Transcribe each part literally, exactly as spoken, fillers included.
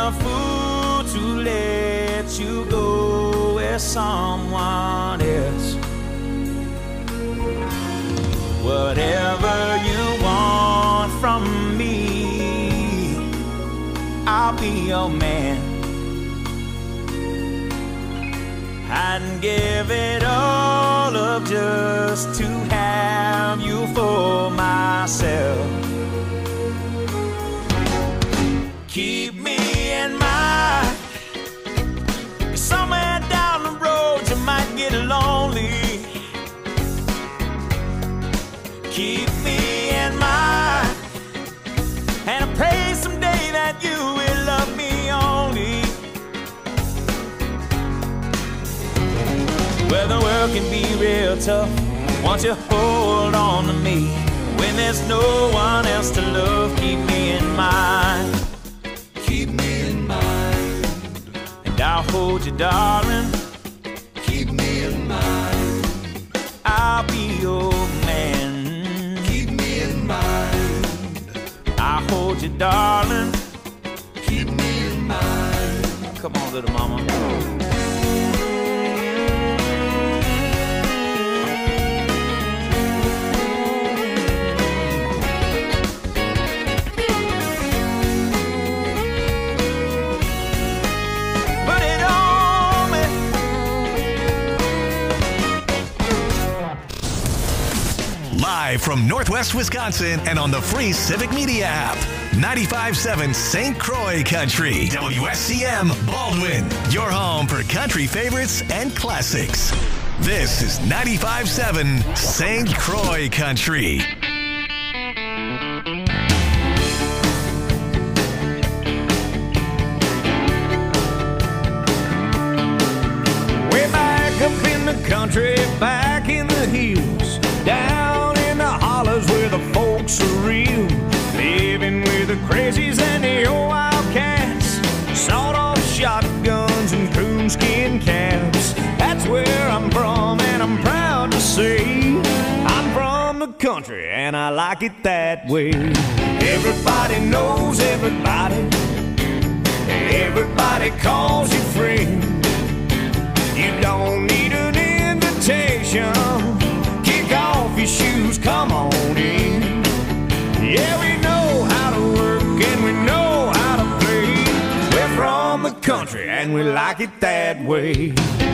a fool to let you go with someone else. Whatever you want from me, I'll be your man. I'd give it all up just to have you for myself. Keep me in mind, somewhere down the road you might get lonely. Keep me in mind, and I pray someday that you will love me only. Well, the world can be real tough, won't you hold on to me? When there's no one else to love, keep me in mind. Keep me in mind, and I'll hold you, darling. Keep me in mind, I'll be your man. Keep me in mind, I'll hold you, darling. Keep me in mind. Come on, little mama. Live from Northwest Wisconsin and on the free Civic Media app. ninety-five point seven Saint Croix Country. W S C M Baldwin. Your home for country favorites and classics. This is ninety-five point seven Saint Croix Country. Way back up in the country, back in the hills, down in the hollers where the folks are real, living with the crazies and the old wildcats, sawed-off shotguns and coonskin caps. That's where I'm from, and I'm proud to say I'm from the country, and I like it that way. Everybody knows everybody, everybody calls you friend. You don't need an invitation. Kick off your shoes, come on in. Yeah, we know how to work and we know how to play. We're from the country and we like it that way.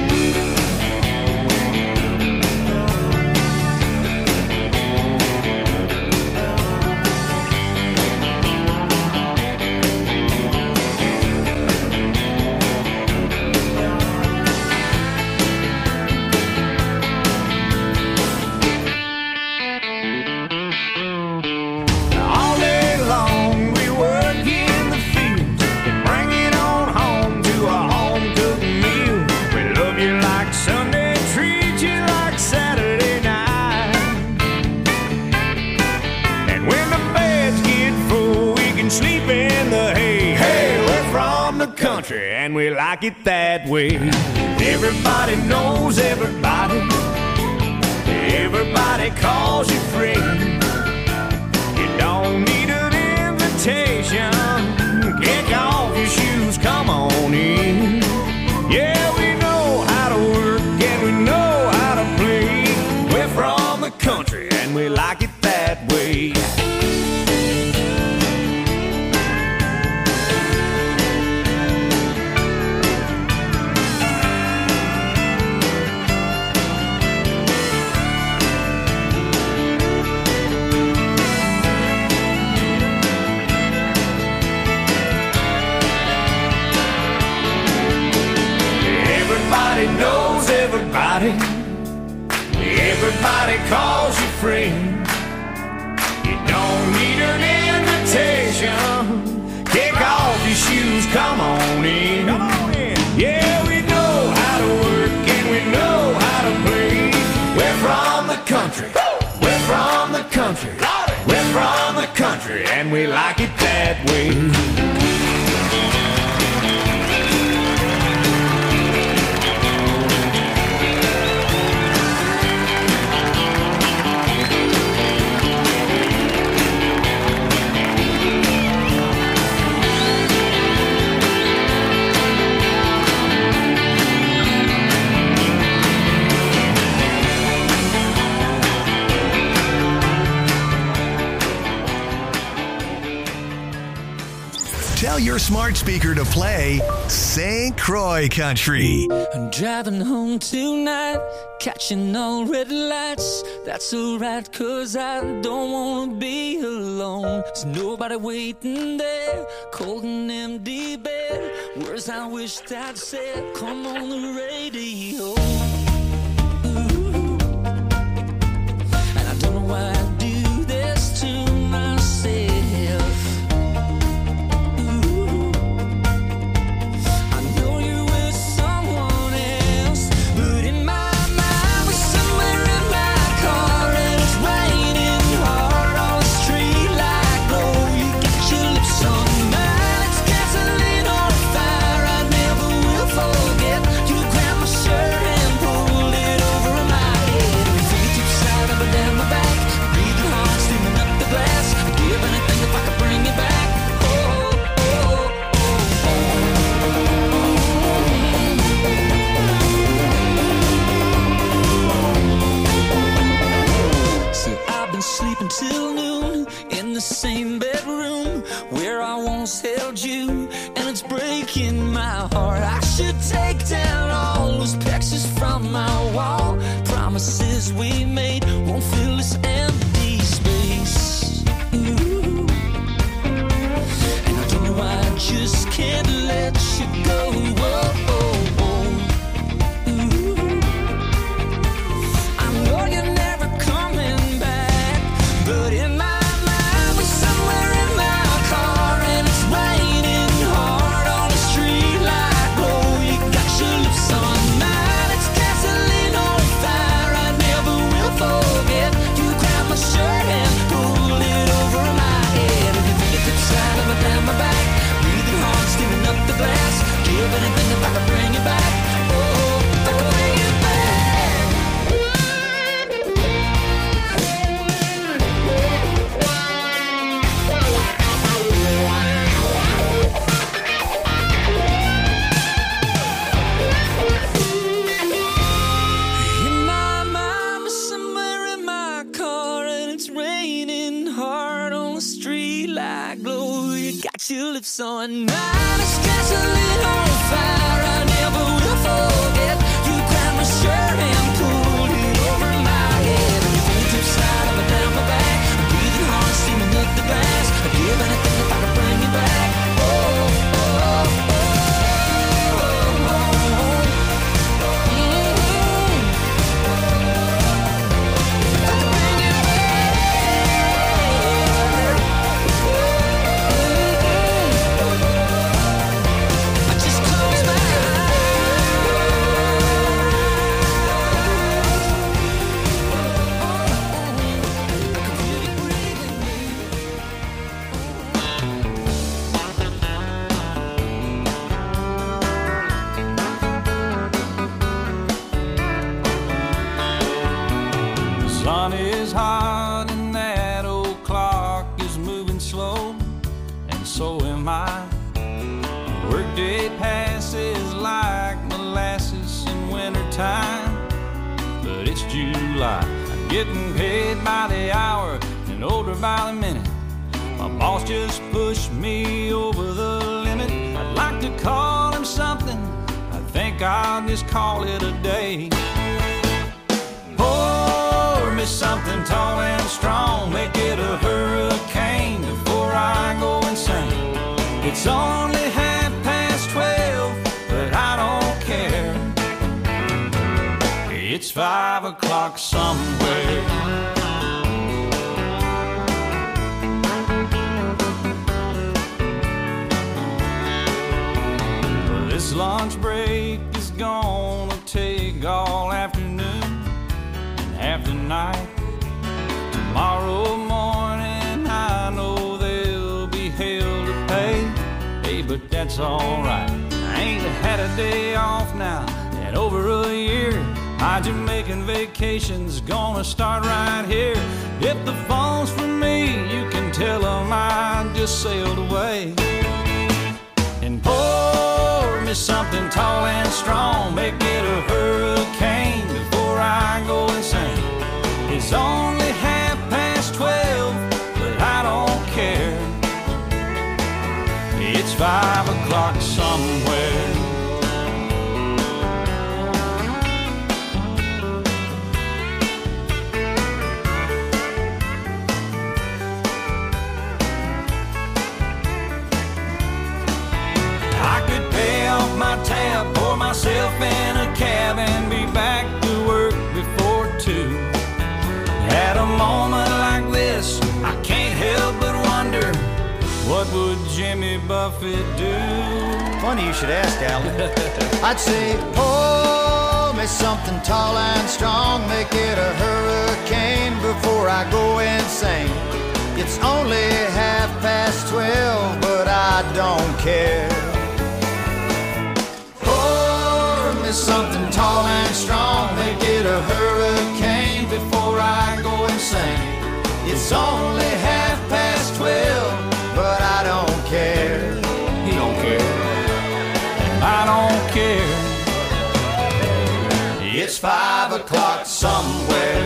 And we like it that way. Everybody knows everybody, everybody calls you friend. You don't need an invitation. Kick off your shoes, come on in. Yeah, we know how to work and we know how to play. We're from the country and we like it that way. Knows everybody, everybody calls you friend. You don't need an invitation. Kick off your shoes, come on in. Come on in. Yeah, we know how to work and we know how to play. We're from the country, we're from the country, we're from the country, and we like it that way. smart speaker to play Saint Croix Country. I'm driving home tonight, catching all red lights. That's alright, cause I don't wanna be alone. There's nobody waiting there, cold and empty bed. Words I wished I'd said, come on the radio. Ooh. And I don't know why I do this to myself. Till noon in the same bedroom where I once held you, and it's breaking my heart. I should take down all those pictures from my wall. Promises we made won't fill this empty space. Ooh. And I don't know why I just can't let you go. Whoa, oh, oh. Ooh. I know you're never coming back. But in my mind, we're somewhere in my car, and it's raining hard on the street like glow. You got your lips on mine, it's gasoline on fire. I never will forget. You grab my shirt and pull it over my head. And your fingertips slide up and down my back, breathing hard, steaming up the glass. Give anything if I can bring you back. Oh, if I can bring you back. Your lips on mine, it's gasoline on fire. I never will forget. You grabbed my shirt and pulled it over my head. And your fingertips slide up and down my back, breathing hard, steaming up the glass. I'd give anything if I could bring you back. Oh, oh, oh, oh, oh, oh. Mm-hmm. If I could bring you back. Sun is hot and that old clock is moving slow, and so am I. Workday passes like molasses in wintertime, but it's July. I'm getting paid by the hour and older by the minute. My boss just pushed me over the limit. I'd like to call him something, I think I'll just call it a day. Pour me something tall and strong, make it a hurricane before I go insane. It's only half past twelve, but I don't care. It's five o'clock somewhere. This lunch break is gonna take all afternoon and half the night. Tomorrow morning I know there'll be hell to pay. Hey, but that's alright. I ain't had a day off now in over a year. My Jamaican vacation's gonna start right here. If the phone's for me, you can tell them I just sailed away. And pour me something tall and strong, make it a hurricane before I go insane. It's only half past twelve, but I don't care. It's five clock somewhere. I could pay off my tab, pour myself in a cab, and be back to work before two. At a moment like this, I can't help but wonder, what would Jimmy Buffett do? Funny you should ask, Alan. I'd say, pour me something tall and strong, make it a hurricane before I go insane. It's only half past twelve, but I don't care. Pour me something tall and strong, make it a hurricane before I go insane. It's only half past twelve, but I don't care. He don't care. I don't care. It's five o'clock somewhere.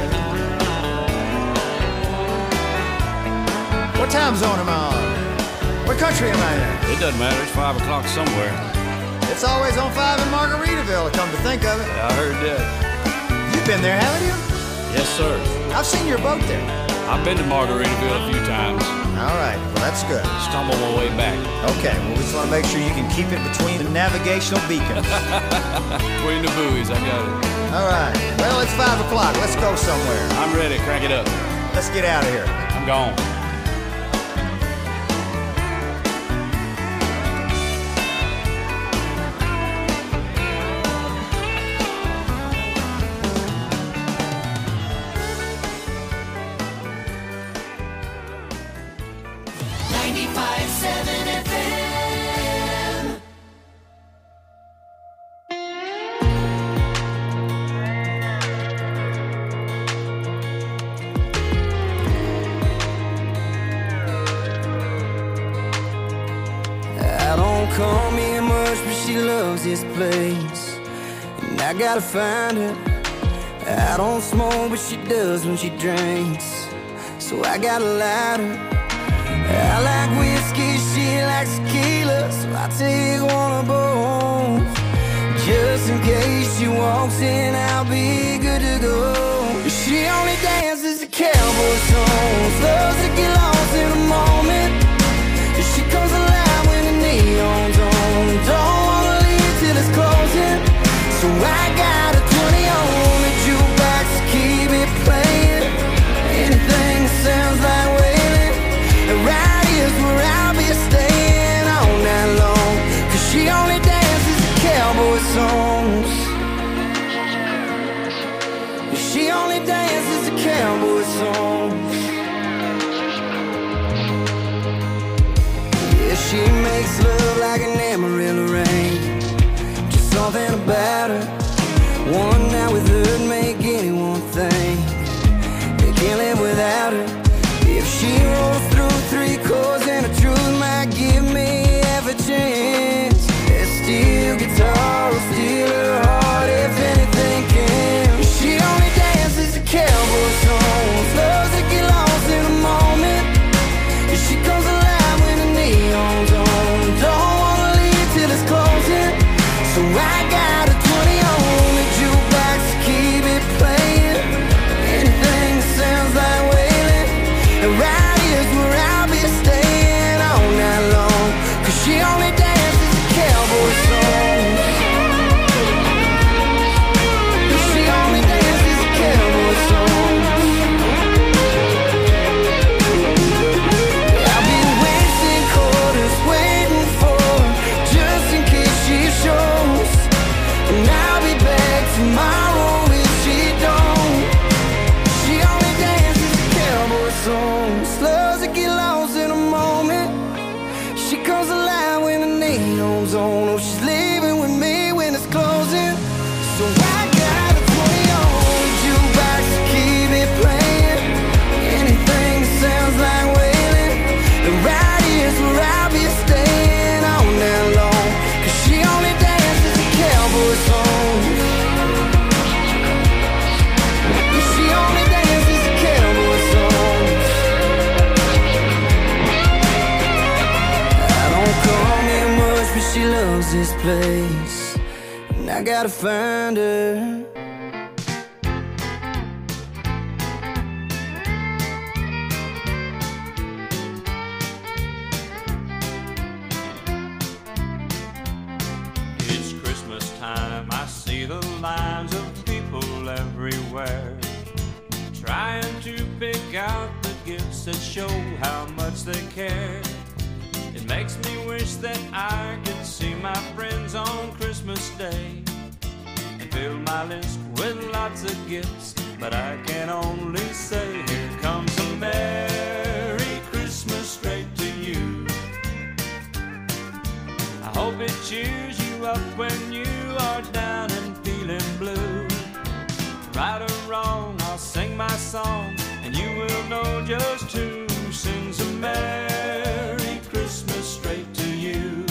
What time zone am I on? What country am I in? It doesn't matter, it's five o'clock somewhere. It's always on five in Margaritaville, come to think of it. I heard that. You've been there, haven't you? Yes, sir. I've seen your boat there. I've been to Margaritaville a few times. All right, well, that's good. Stumbled my way back. Okay, well, we just want to make sure you can keep it between the navigational beacons. Between the buoys, I got it. All right, well, it's five o'clock. Let's go somewhere. I'm ready, crank it up. Let's get out of here. I'm gone. ninety-five seven F M. I don't call me much, but she loves this place, and I gotta find her. I don't smoke, but she does when she drinks, so I gotta light her. I like whiskey, she likes tequila, so I take one of both. Just in case she walks in, I'll be good to go. She only dances to cowboy songs, loves to get lost in a moment. She comes alive when the neon's on, don't wanna leave till it's closing. So I got a twenty on the jukebox to keep it playing. Anything that sounds like wailing, right here's where I'll be staying all night long. Cause she only dances to cowboy songs. She only dances to cowboy songs. Yeah, she makes love like an Amarillo rain. Just something about her. One night with her'd make anyone think they can't live without her. If she rolls through three chords and the truth might give me half a chance, that steel guitar will steal her heart if anything can. She only dances to cowboy songs, loves to get lost in a moment. And she comes alive when the neon's on, don't wanna leave till it's closing. So I got a twenty on the jukebox to keep it playing. Anything that sounds like wailing, and right here's where I'll be staying all night long. Cause she only dances to cowboy songs. She only dances to cowboy songs. I'll be wasting quarters waiting for her, just in case she shows. And I'll be back tomorrow if she don't. She only dances to cowboy songs, loves to get lost in a moment. She comes alive when the neon's on. Oh, she's leaving with me when it's closing. So I got a twenty on the jukebox to keep it playing. Anything that sounds like wailing, and right here's where I'll be staying all night long. Cause she only dances to cowboy songs. She only dances to cowboy songs. I don't call me much, but she loves loves this place, and I gotta find her. It's Christmas time, I see the lines of people everywhere, trying to pick out the gifts that show how much they care. It makes me wish that I could see my friends on Christmas Day and fill my list with lots of gifts, but I can only say, here comes a Merry Christmas straight to you. I hope it cheers you up when you are down and feeling blue. Right or wrong, I'll sing my song, and you will know just who sings a Merry Christmas straight to you.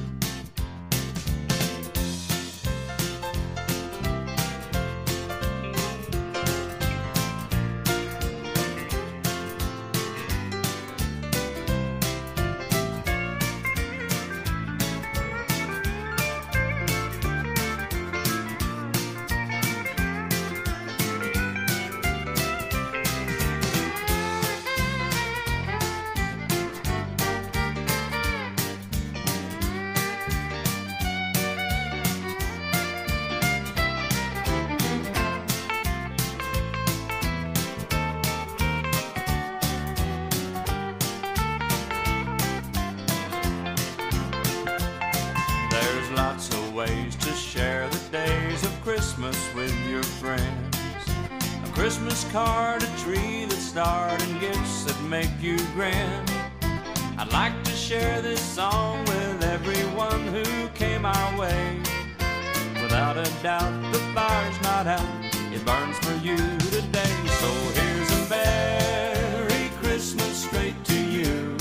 Ways to share the days of Christmas with your friends. A Christmas card, a tree that starred, and gifts that make you grin. I'd like to share this song with everyone who came our way. Without a doubt, the fire's not out, it burns for you today. So here's a Merry Christmas straight to you.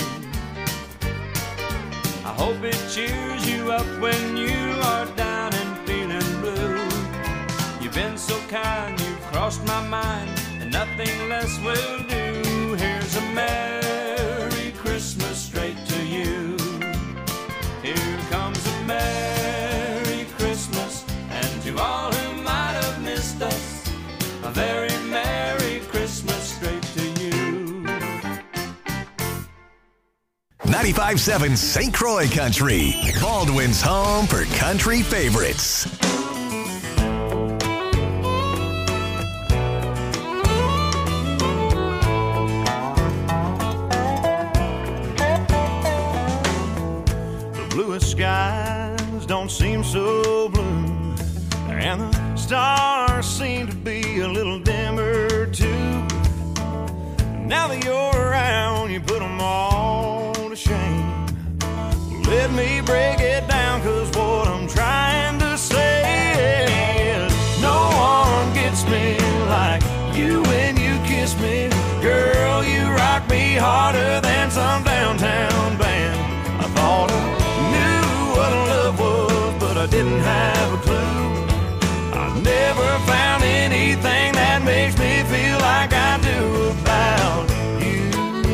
I hope it cheers you up when you are down and feeling blue. You've been so kind, you've crossed my mind, and nothing less will do. Here's a Merry Christmas straight to you. Here comes a Merry Christmas, and to all who might have missed us, a very Merry Christmas straight to you. ninety-five point seven Saint Croix Country, Baldwin's home for country favorites. The bluest skies don't seem so blue, and the stars seem to be a little dimmer too. Now that you're around, you put them all to shame. Let me break it down, cause what I'm trying to say is no one gets me like you when you kiss me. Girl, you rock me harder than some downtown band. I thought I knew what love was, but I didn't have a clue. I never found anything that makes me feel like I do about you.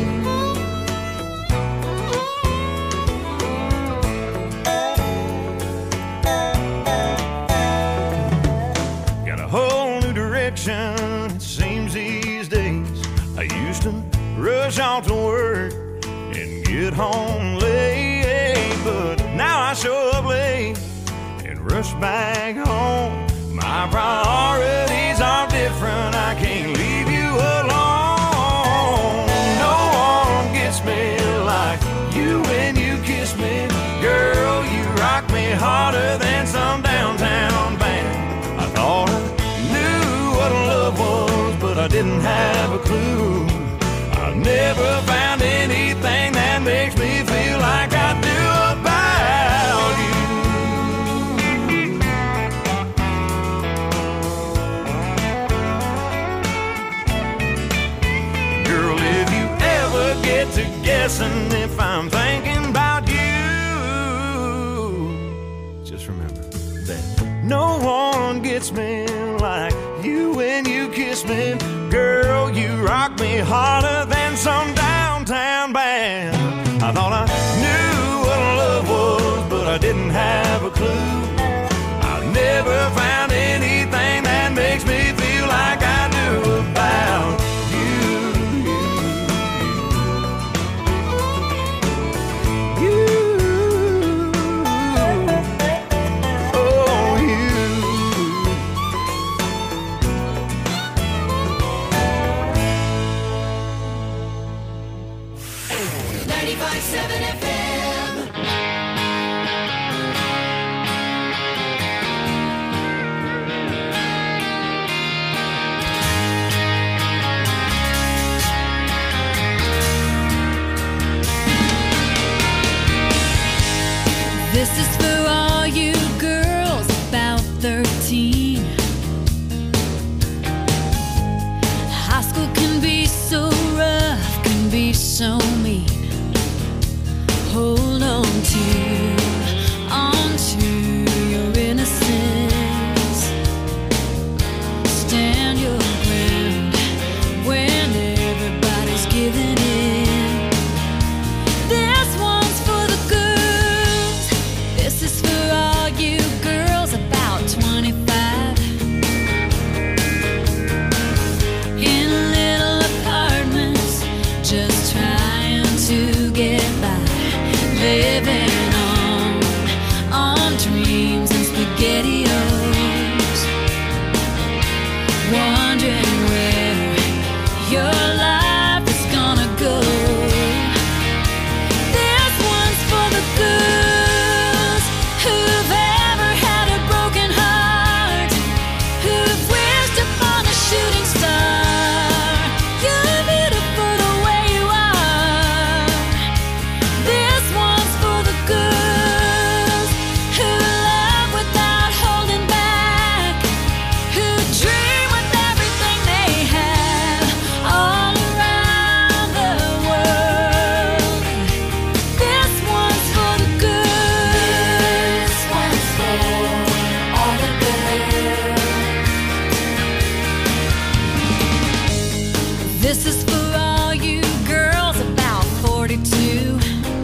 Got a whole new direction, it seems these days. I used to rush off to work and get home late, but now I show up late and rush back home. My priorities are different, I can't leave you alone. No one gets me like you when you kiss me. Girl, you rock me harder than some downtown band. I thought I knew what love was, but I didn't have a clue. I never found anything that makes me feel like I do about you. Get to guessing if I'm thinking about you. Just remember that no one gets me like you when you kiss me. Girl, you rock me harder than some downtown band. I thought I knew what love was, but I didn't have a clue. I've never found anything that makes me feel like I do about you. You. Oh, you. ninety-five point seven F M. This is for all you girls about thirteen. High school can be so rough, can be so mean. Hold on to, on to your innocence. Stand your ground when everybody's giving in. This one's for the girls. This is for all you girls about twenty-five. In little apartments, just trying to get by. Living on, on dreams and SpaghettiOs. Wondering where your life is gonna go. This one's for the girls who've ever had a broken heart, who've wished upon a shooting star. You're beautiful the way you are. This one's for the girls who love without holding back, who dream with everything they have all around the world. This one's for the girls. This one's for all the girls. This is for all you girls about forty-two.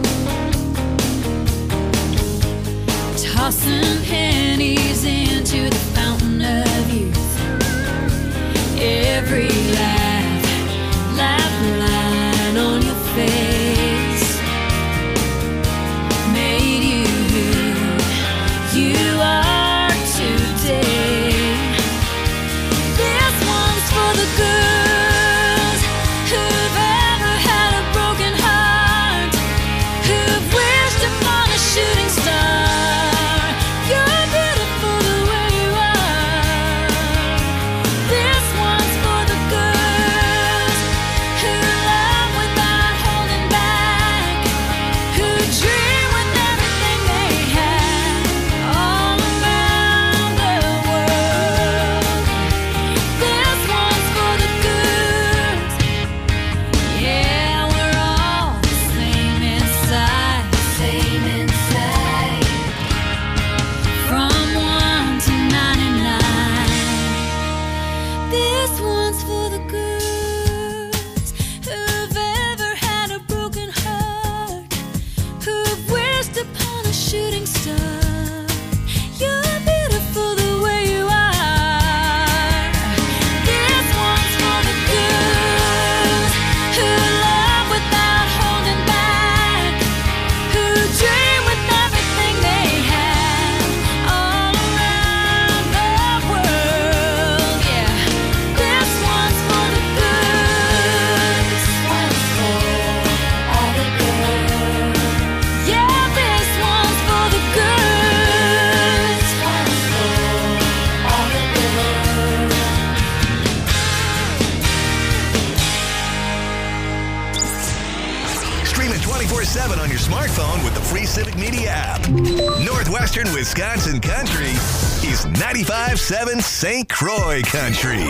Tossing pennies into the fountain of youth. Every laugh, laugh line on your face made you who you are today. This one's for the girls who've ever had a broken heart, who've wished upon a shooting star. You're beautiful the way you are. This one's for the girls who love without holding back, who dream with everything they have all around the world. This one's for the girls. Yeah, we're all the same inside, same inside. From one to ninety-nine. This one's for the girls who've ever had a broken heart, who've wished upon a shooting star. You're beautiful the way you are. This one's for the girls who love without holding back, who dream with everything they have all around the world. Yeah, this one's for the girls. This one's for all the girls. Yeah, this one's for the girls. This one's for all the girls. Stream it twenty-four seven on your smartphone with the free Civic Media app. Northwestern Wisconsin Country is ninety-five point seven Saint Croix Country.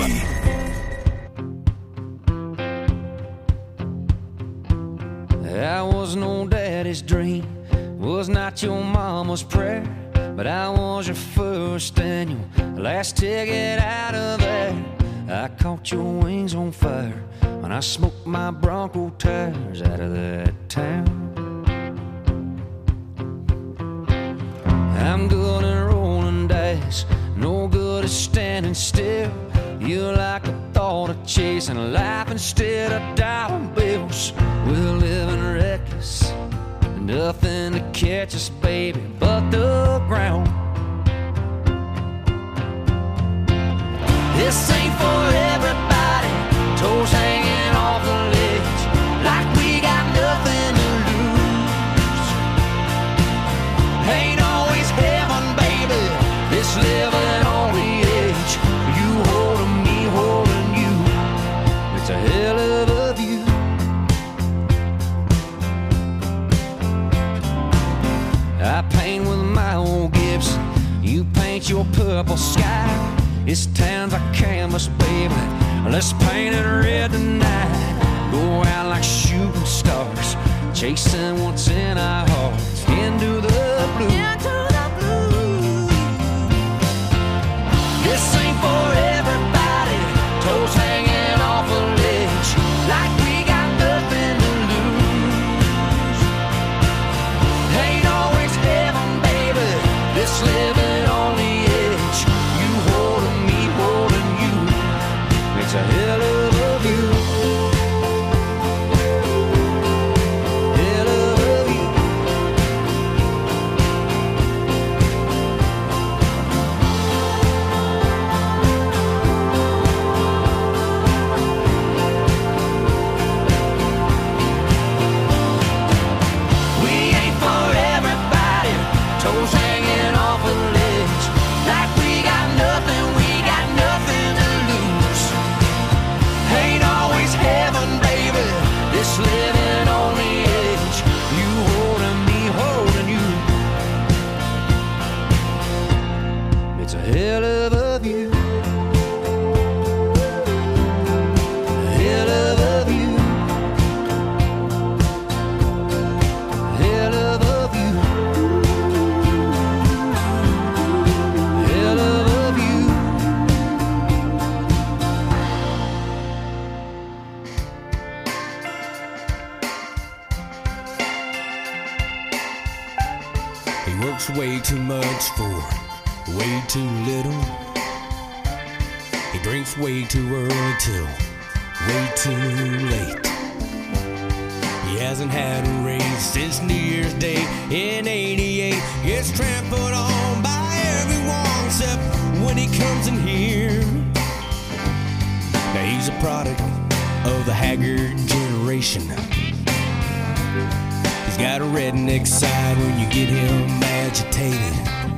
I was no daddy's dream, was not your mama's prayer, but I was your first and your last ticket out of there. I caught your wings on fire when I smoked my Bronco tires out of that town. I'm good at rolling dice, no good at standing still. You're like a thought of chasing life instead of dollar bills. We're living reckless, nothing to catch us, baby, but the ground. This ain't for everybody, toes hanging off the ledge, like we got nothing to lose. Ain't always heaven, baby, this living on the edge. You holding me, holding you, it's a hell of a view. I paint with my old Gibson, you paint your purple sky. This town's a canvas, baby, let's paint it red tonight. Go out like shooting stars, chasing what's in our hearts, into the blue. Into the blue. This ain't for everybody, toes hanging off a ledge, like we got nothing to lose. Ain't always heaven, baby, this living on the edge. You holding me, holding you, it's a hell of a view. Hell of a view. We ain't for everybody, toes hanging off a ledge, like we got nothing, we got nothing to lose. Ain't always heaven, baby, this living on the edge. You holding me, holding you, it's a hell of a view. Hell of a view. Hell of a view. Hell of a view. He works way too much for way too little. He drinks way too early till way too late. He hasn't had a raise since New Year's Day in eighty-eight. Gets trampled on by everyone except when he comes in here. Now he's a product of the haggard generation. He's got a redneck side when you get him agitated.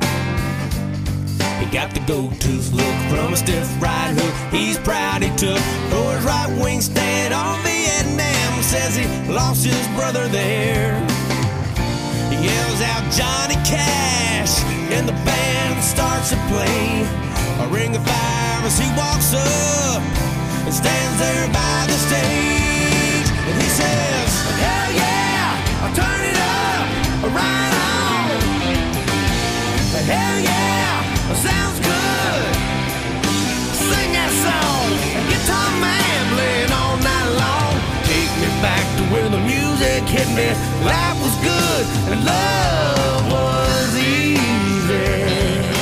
He got the gold-tooth look from a stiff right hook he's proud he took for his right wing stand on Vietnam. Says he lost his brother there. He yells out Johnny Cash and the band starts to play a ring of fire as he walks up and stands there by the stage. And he says, hell yeah, I'll turn it up, right on. Hell yeah, sounds good. Sing that song, guitar man playing all night long. Take me back to where the music hit me. Life was good and love was easy.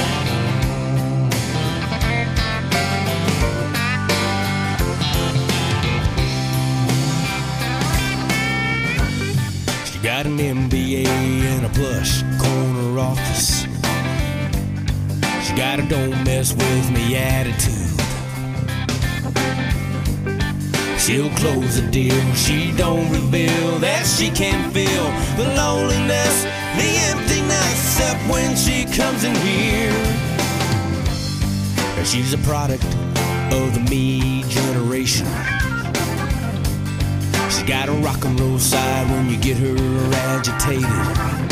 She got an M B A in a plush corner office. She got a don't mess with me attitude. She'll close the deal, she don't reveal that she can feel the loneliness, the emptiness, except when she comes in here. And she's a product of the me generation. She's got a rock and roll side when you get her agitated.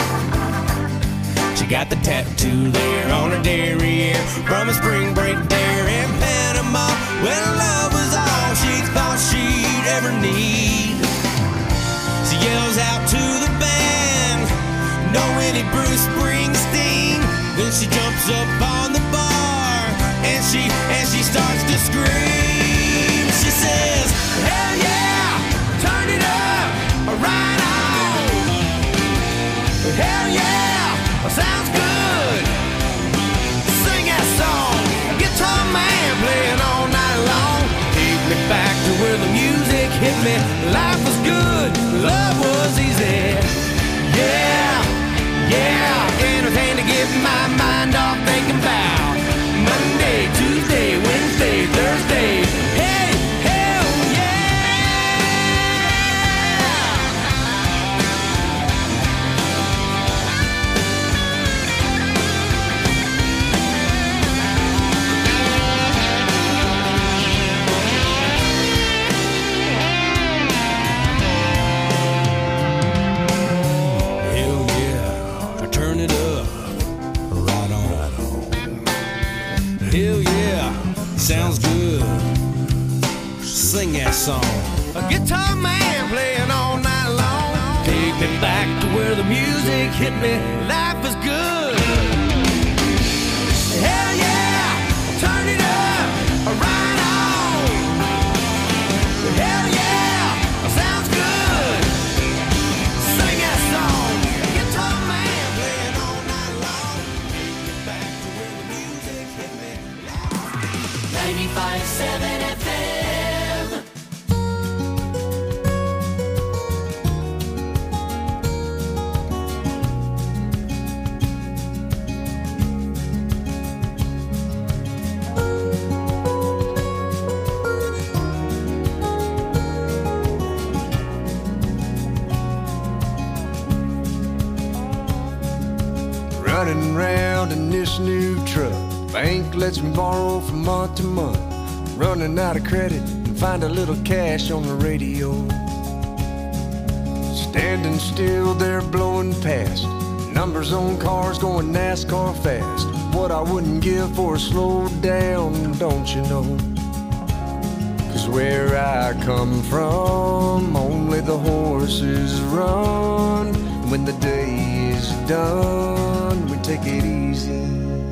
She got the tattoo there on her derriere from a spring break there in Panama, when love was all she thought she'd ever need. She yells out to the band, "No any Bruce Springsteen." Then she jumps up on the bar and she and she starts to scream. She says, "Hell yeah, turn it up, right on. Hell yeah, sounds good. life was good, love was easy. Yeah, yeah, anything to get my mind off thinking about Monday, Tuesday, Wednesday, Thursday. Hey, hell sounds good. Sing that song. A guitar man playing all night long. Take me back to where the music hit me. Life was good. Hell yeah, turn it up, right on. Hell yeah, sounds good. Sing that song. Guitar man playing all night long. Take me back to where the music hit me. ninety-five seven F M. Running around in this new truck. Bank lets me borrow from month to month. Running out of credit and find a little cash on the radio. Standing still there blowing past. Numbers on cars going NASCAR fast. What I wouldn't give for a slow down, don't you know? Cause where I come from, only the horses run. When the day is done, we take it easy.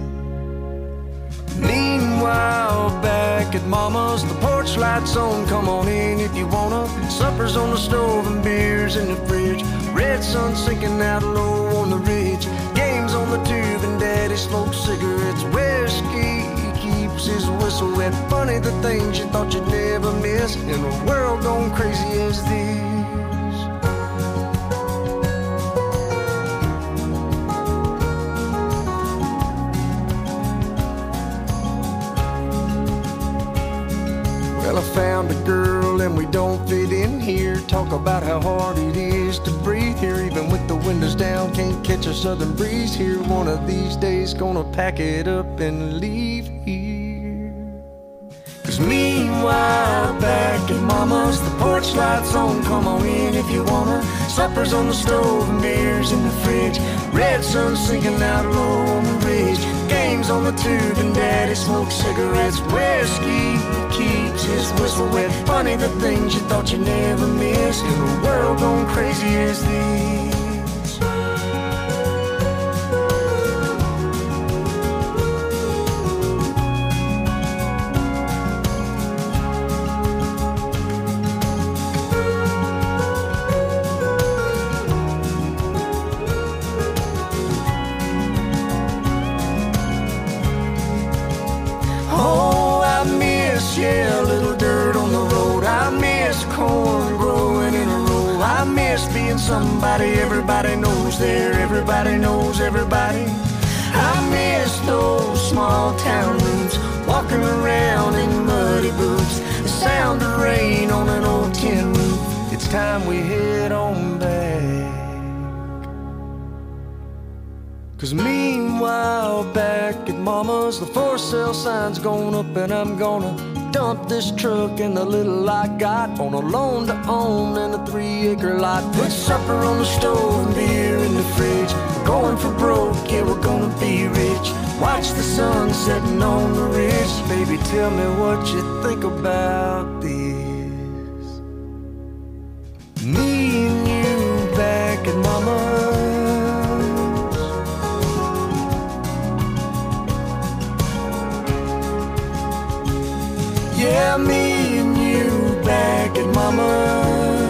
Meanwhile, back at Mama's, the porch lights on, come on in if you wanna. Supper's on the stove and beers in the fridge. Red sun sinking out low on the ridge. Games on the tube and Daddy smokes cigarettes. Whiskey keeps his whistle wet. Funny the things you thought you'd never miss in a world gone crazy as this. I found a girl and we don't fit in here. Talk about how hard it is to breathe here. Even with the windows down, can't catch a southern breeze here. One of these days gonna pack it up and leave here. Cause meanwhile, back at Mama's, the porch lights on, come on in if you wanna. Supper's on the stove and beers in the fridge. Red sun sinking out low on the ridge. Games on the tube and Daddy smokes cigarettes. Whiskey keeps his whistle wet. Funny the things you thought you never miss in a world gone crazy as this. Yeah, a little dirt on the road. I miss corn growing in a row. I miss being somebody everybody knows there. Everybody knows everybody. I miss those small town roots. Walking around in muddy boots. The sound of rain on an old tin roof. It's time we head on back. Cause meanwhile, back at Mama's, the for sale sign's going up and I'm gonna dump this truck and the little I got on a loan to own and a three acre lot. Put supper on the stove and beer in the fridge. We're going for broke, yeah, we're gonna be rich. Watch the sun setting on the ridge. Baby, tell me what you think about this. Me and you back at Mama's. Yeah, me and you back at Mama's.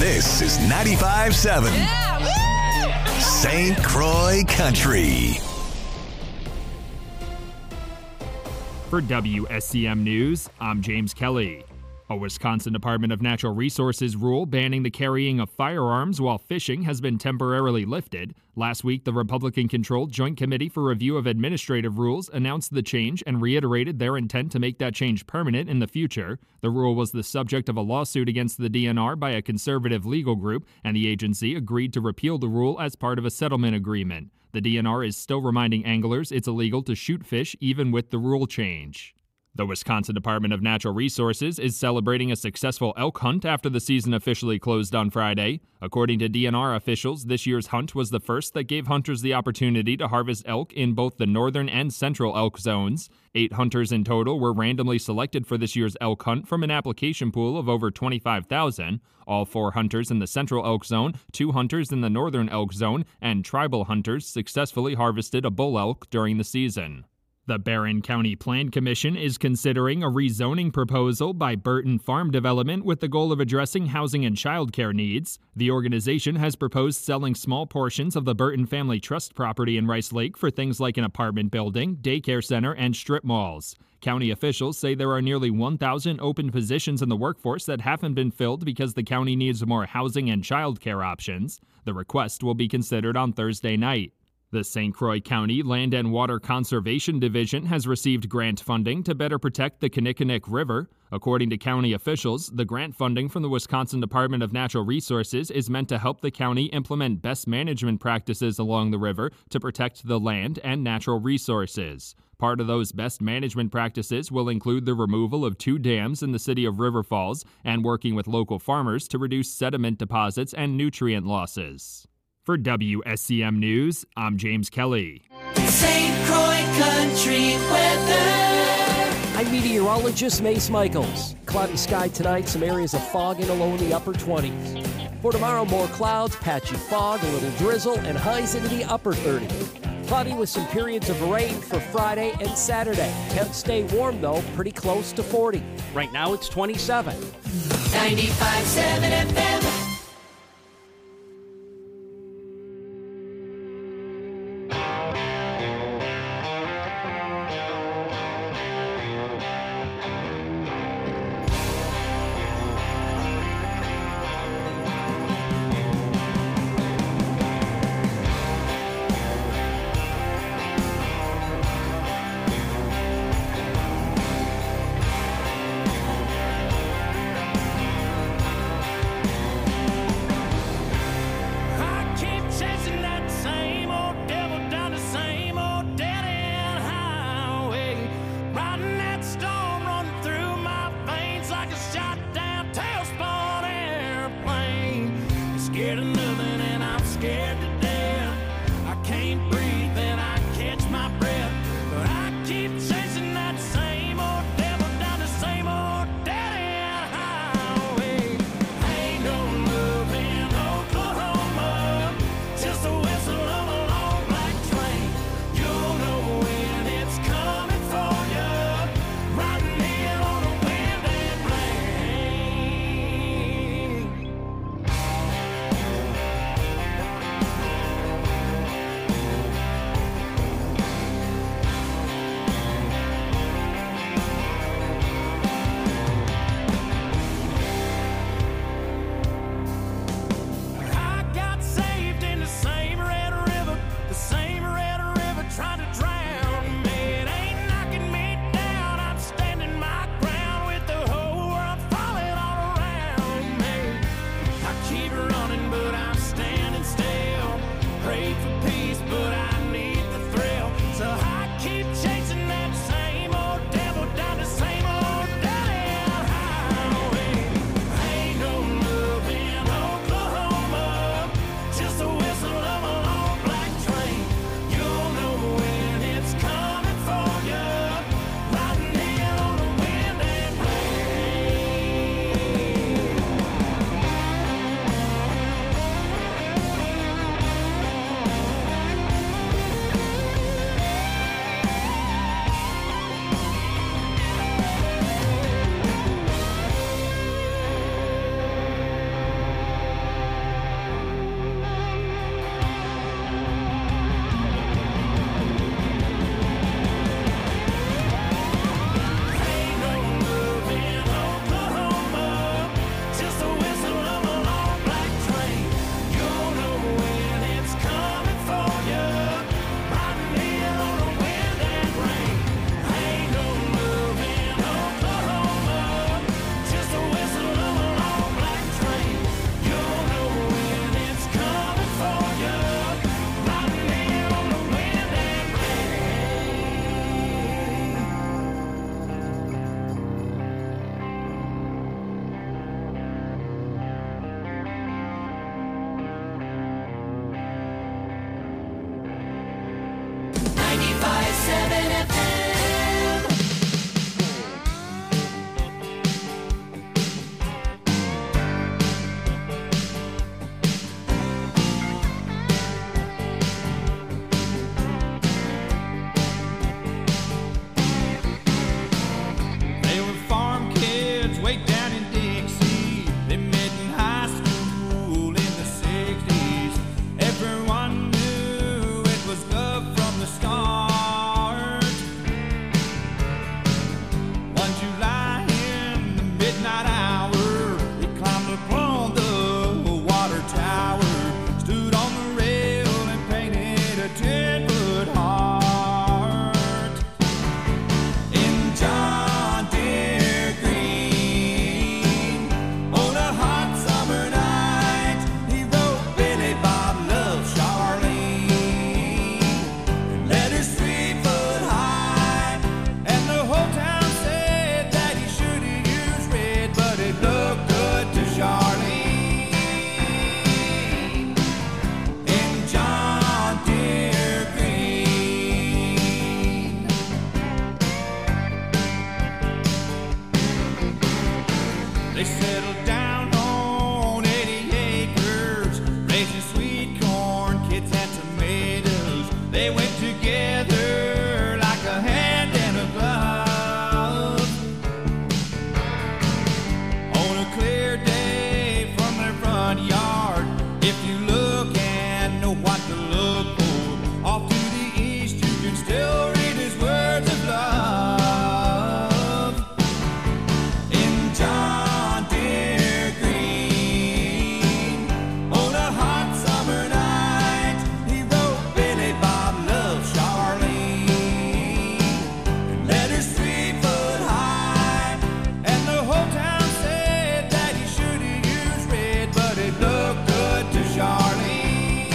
This is ninety-five point seven Saint Croix Country. For W S C M News, I'm James Kelly. A Wisconsin Department of Natural Resources rule banning the carrying of firearms while fishing has been temporarily lifted. Last week, the Republican-controlled Joint Committee for Review of Administrative Rules announced the change and reiterated their intent to make that change permanent in the future. The rule was the subject of a lawsuit against the D N R by a conservative legal group, and the agency agreed to repeal the rule as part of a settlement agreement. The D N R is still reminding anglers it's illegal to shoot fish even with the rule change. The Wisconsin Department of Natural Resources is celebrating a successful elk hunt after the season officially closed on Friday. According to D N R officials, this year's hunt was the first that gave hunters the opportunity to harvest elk in both the northern and central elk zones. Eight hunters in total were randomly selected for this year's elk hunt from an application pool of over twenty-five thousand. All four hunters in the central elk zone, two hunters in the northern elk zone, and tribal hunters successfully harvested a bull elk during the season. The Barron County Plan Commission is considering a rezoning proposal by Burton Farm Development with the goal of addressing housing and childcare needs. The organization has proposed selling small portions of the Burton Family Trust property in Rice Lake for things like an apartment building, daycare center, and strip malls. County officials say there are nearly one thousand open positions in the workforce that haven't been filled because the county needs more housing and childcare options. The request will be considered on Thursday night. The Saint Croix County Land and Water Conservation Division has received grant funding to better protect the Kinnickinnic River. According to county officials, the grant funding from the Wisconsin Department of Natural Resources is meant to help the county implement best management practices along the river to protect the land and natural resources. Part of those best management practices will include the removal of two dams in the city of River Falls and working with local farmers to reduce sediment deposits and nutrient losses. For W S C M News, I'm James Kelly. Saint Croix Country weather. I'm meteorologist Mace Michaels. Cloudy sky tonight, some areas of fog in the low in the upper twenties. For tomorrow, more clouds, patchy fog, a little drizzle, and highs into the upper thirties. Cloudy with some periods of rain for Friday and Saturday. Temps stay warm, though, pretty close to forty. Right now, it's twenty-seven. ninety-five point seven F M. to look for. Off to the east, you can still read his words of love. In John Deere Green, on a hot summer night, he wrote Billy Bob loves Charlene, and letters three foot high, and the whole town said that he should have used red, but it looked good to Charlene.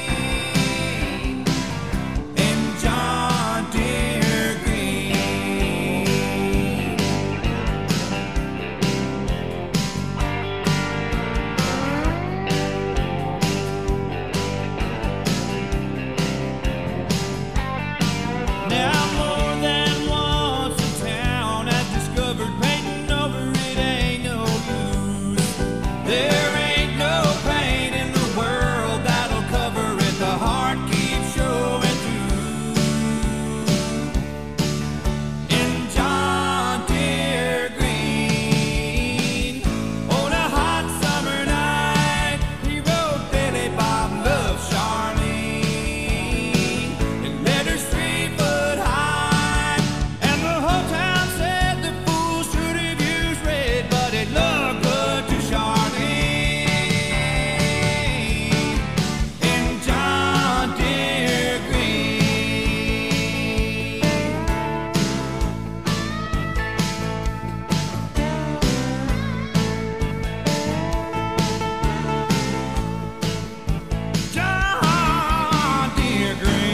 In John Deere Green. Now more than once in town I've discovered painting over it ain't no use. There ain't no paint in the world that'll cover it. The heart keeps showing through. In John Deere Green, on a hot summer night, he wrote Billy Bob loves Charlene, and letters three foot high, and the whole town said the fool should have used red, but it looked good to Charlene. In John Deere Green. John Deere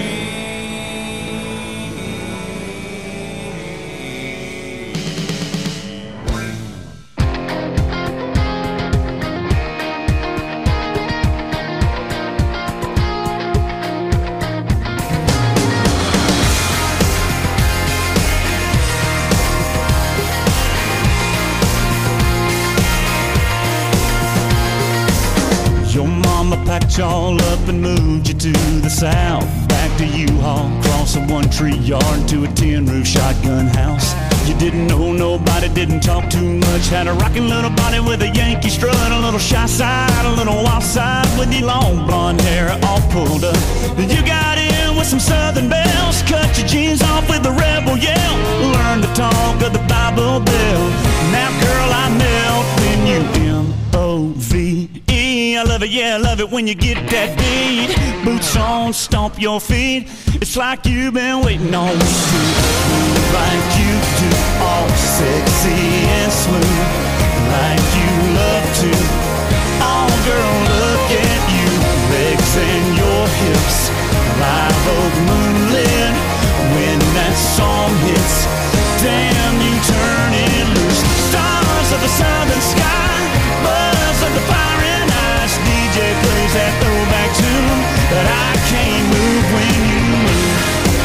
Your mama packed y'all up and moved you to the south. Back to U-Haul, across a one-tree yard to a tin-roof shotgun house. You didn't know nobody, didn't talk too much. Had a rockin' little body with a Yankee strut, a little shy side, a little wild side with your long blonde hair all pulled up. Then you got in with some southern bells, cut your jeans off with a rebel yell. Learned to talk of the Bible Belt. Now, girl, I melt when you M O V E. I love it, yeah, I love it when you get that beat. Boots on, stomp your feet. It's like you've been waiting on me to move like you do, all sexy and smooth, like you love to. Oh, girl, look at you, legs and your hips, live oak moonlit. When that song hits, damn, you turn it loose. Stars of the southern sky, buzz of the fire and ice. D J plays that throwback tune, but I can't move when you move.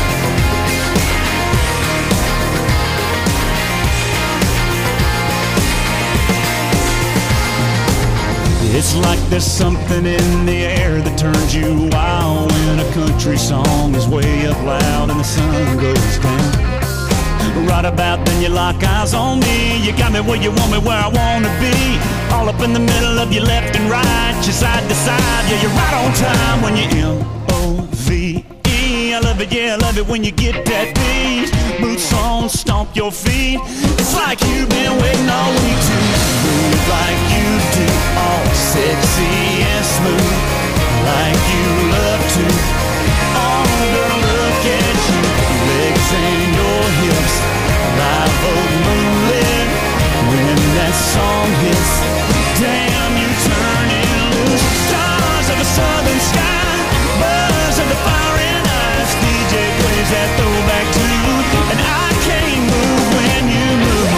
It's like there's something in the air that turns you wild when a country song is way up loud and the sun goes down. Right about then you lock eyes on me. You got me where you want me, where I wanna be. All up in the middle of your left and right, your side to side. Yeah, you're right on time when you M O V E. I love it, yeah, I love it when you get that beat. Boots on, stomp your feet. It's like you've been waiting all week to move like you do, all sexy and smooth, like you love to. Oh, girl, look at you, legs and your hips, live oak moonlit. When that song hits, damn, you turn it loose. Stars of a southern sky, buzz of the fire and ice. D J plays that throwback tune, and I can't move when you move.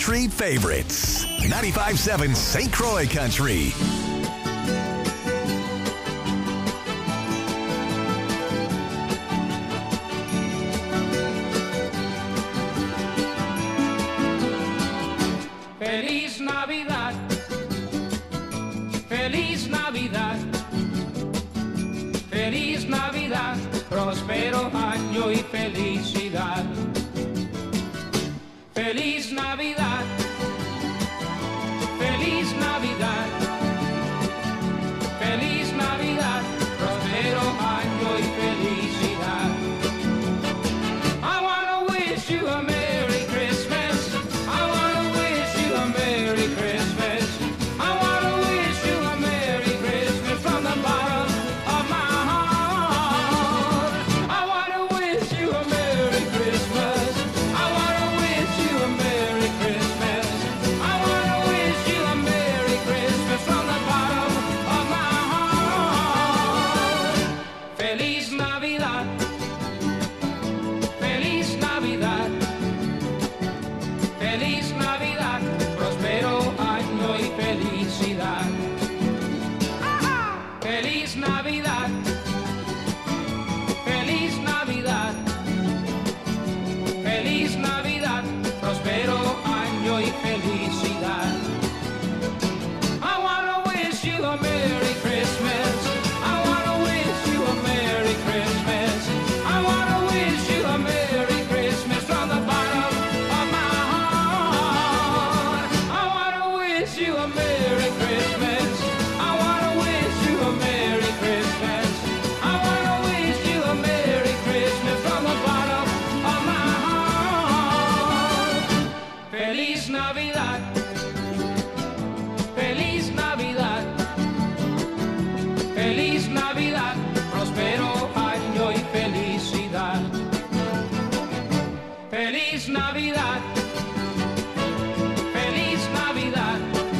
country favorites. ninety-five point seven Saint Croix Country. Feliz Navidad, Feliz Navidad, Feliz Navidad, próspero año y felicidad. Feliz Navidad, Feliz Navidad, Feliz Navidad, próspero año y felicidad. I wanna wish you a Merry Christmas. I wanna wish you a Merry Christmas. I wanna wish you a Merry Christmas from the bottom of my heart. I wanna wish you a Merry Christmas. I wanna wish you a Merry Christmas. I wanna wish you a Merry Christmas from the bottom of my heart. Feliz Navidad. Feliz Navidad. Feliz Navidad, próspero año y felicidad. Feliz Navidad, Feliz Navidad, Feliz Navidad, próspero año y felicidad. I wanna wish you a Merry Christmas. I wanna wish you a Merry Christmas. I wanna wish you a Merry Christmas from the bottom of my heart. I wanna wish you a Merry Christmas. I wanna wish you a Merry Christmas. I wanna wish you a Merry Christmas from the bottom of my heart. Feliz Navidad. Feliz Navidad. Feliz Navidad, próspero año y felicidad. Feliz Navidad. Feliz Navidad.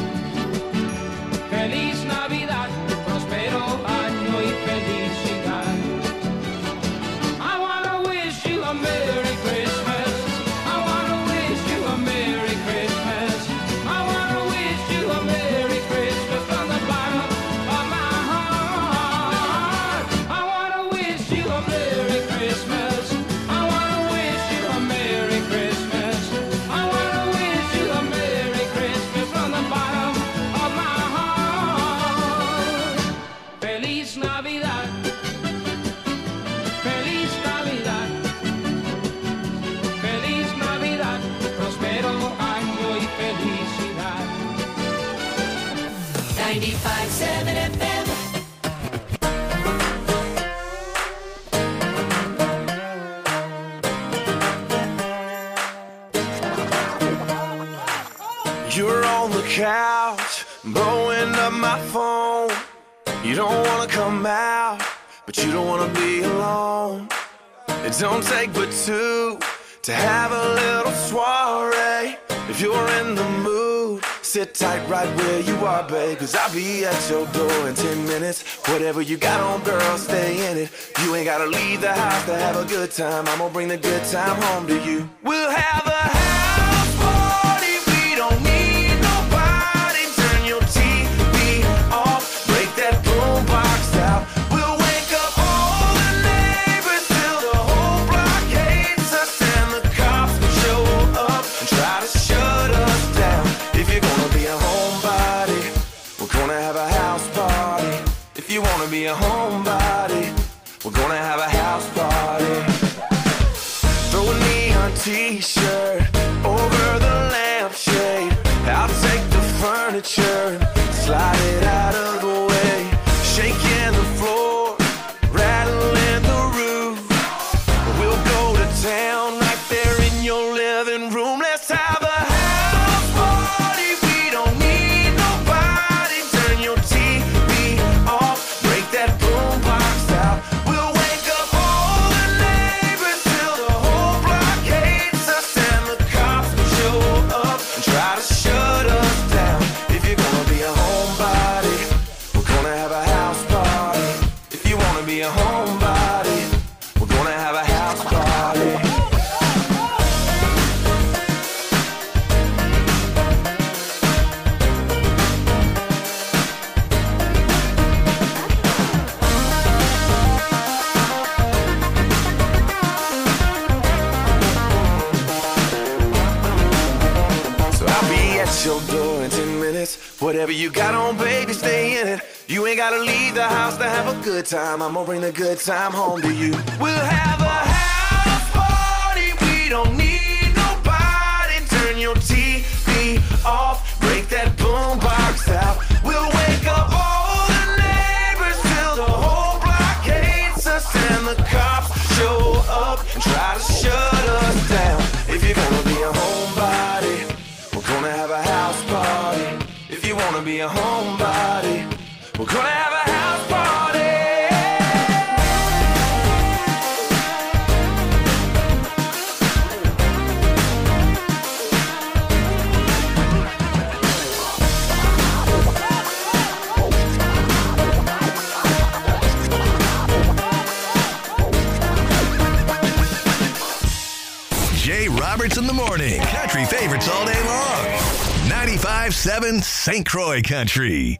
Feliz Navidad, próspero año y felicidad. I wanna wish you a Merry Christmas. I wanna wish you a Merry Christmas. I wanna wish you a Merry Christmas from the bottom of my heart. I wanna wish you a Merry Christmas. I wanna wish you a Merry Christmas. I wanna wish you a Merry Christmas from the bottom of my heart. Feliz Navidad. Feliz Navidad. Feliz Navidad, próspero año y felicidad. ninety-five point seven F M. You're on the couch, blowing up my phone. You don't wanna come out, but you don't wanna be alone. It don't take but two to have a little soiree. If you're in the mood, sit tight right where you are, babe, cause I'll be at your door in ten minutes. Whatever you got on, girl, stay in it. You ain't gotta leave the house to have a good time. I'm gonna bring the good time home to you. We'll have a house party. We don't need nobody. Turn your T V off. Break that boombox out. We'll wake up all the neighbors till the whole block hates us, and the cops will show up and try to shut us down. If you're gonna be a homebody, we're gonna have a house party. If you wanna be a homebody, we're gonna have a house party. Throw a neon t-shirt over the lampshade. I'll take the furniture, slide it out of the way. Shaking the floor, rattling the roof. We'll go to town right there in your living room. Let's have a house party. We don't need nobody. Turn your T V off. Break that boombox out. We'll wake up all the neighbors till the whole block hates us, and the cops will show up and try to shut us down. If you're gonna be a homebody, at your door in ten minutes. Whatever you got on, baby, stay in it. You ain't gotta leave the house to have a good time. I'm gonna bring the good time home to you. We'll have a house party. We don't need nobody. Turn your T V off. Break that boombox out. We'll wake up all the neighbors till the whole block hates us. And the cops show up and try to shut us down. If you're gonna be a homebody, we're gonna have a house party. If you wanna be a homebody, we're gonna have a house party. Jay Roberts in the morning. Country favorites all day long. ninety-five seven Saint Croix Country.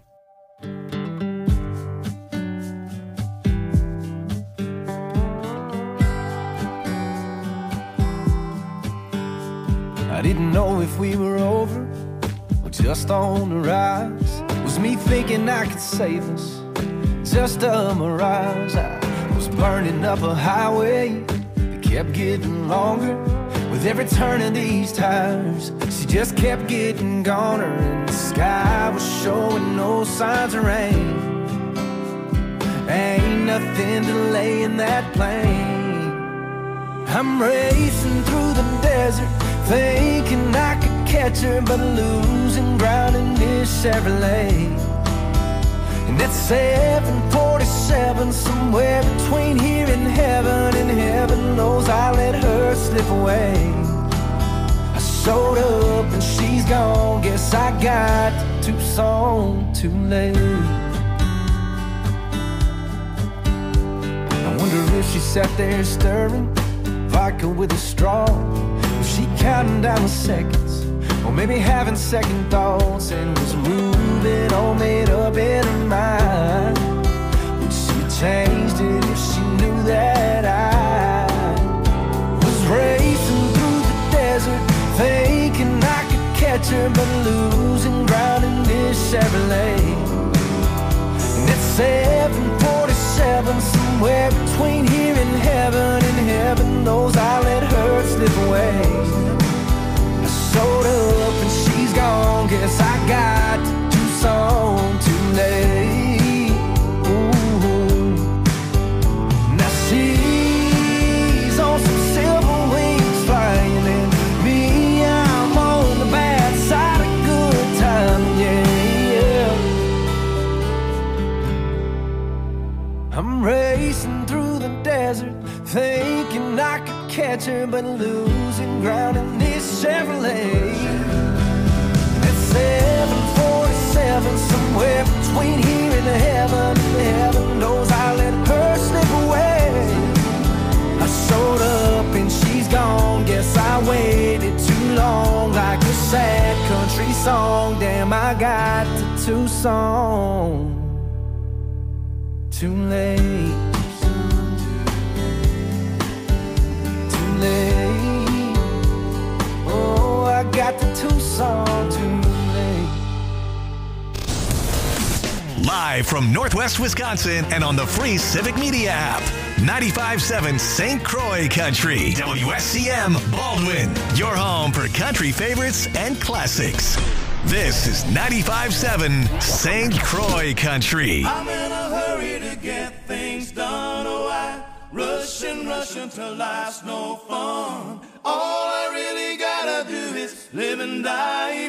I didn't know if we were over or just on the rise. Was me thinking I could save us, just a mirage. I was burning up a highway that kept getting longer. With every turn of these tires, she just kept getting goner. And the sky was showing no signs of rain. Ain't nothing delaying that plane. I'm racing through the desert, thinking I could catch her, but losing ground in this Chevrolet. And at seven forty-seven, somewhere between here and heaven, and heaven knows I let her slip away. I showed up and she's gone, guess I got to Tucson too late. I wonder if she sat there stirring vodka with a straw. Was she counting down the seconds, or maybe having second thoughts, and was moving all made up in her mind? Would she have changed it if she knew that I was racing through the desert, thinking I could catch her, but losing ground in this Chevrolet? And at seven forty-seven, somewhere between here and heaven, and heaven knows I let her slip away. I showed up and she's gone, guess I got to Tucson too late. Ooh. Now she's on some silver wings flying, and me, I'm on the bad side of good time, yeah, yeah. I'm racing through the desert, thinking I could catch her, but losing ground in this Chevrolet. At seven forty-seven, somewhere between here and heaven, heaven knows I let her slip away. I showed up and she's gone, guess I waited too long, like a sad country song. Damn, I got to Tucson too late. Too late. Oh, I got to Tucson too late. Live from Northwest Wisconsin and on the free Civic Media app. ninety-five seven Saint Croix Country. W S C M Baldwin. Your home for country favorites and classics. This is ninety-five seven Saint Croix Country. I'm in a hurry to get things done. Oh, I rush and rush until life's no fun. All I really gotta do is live and die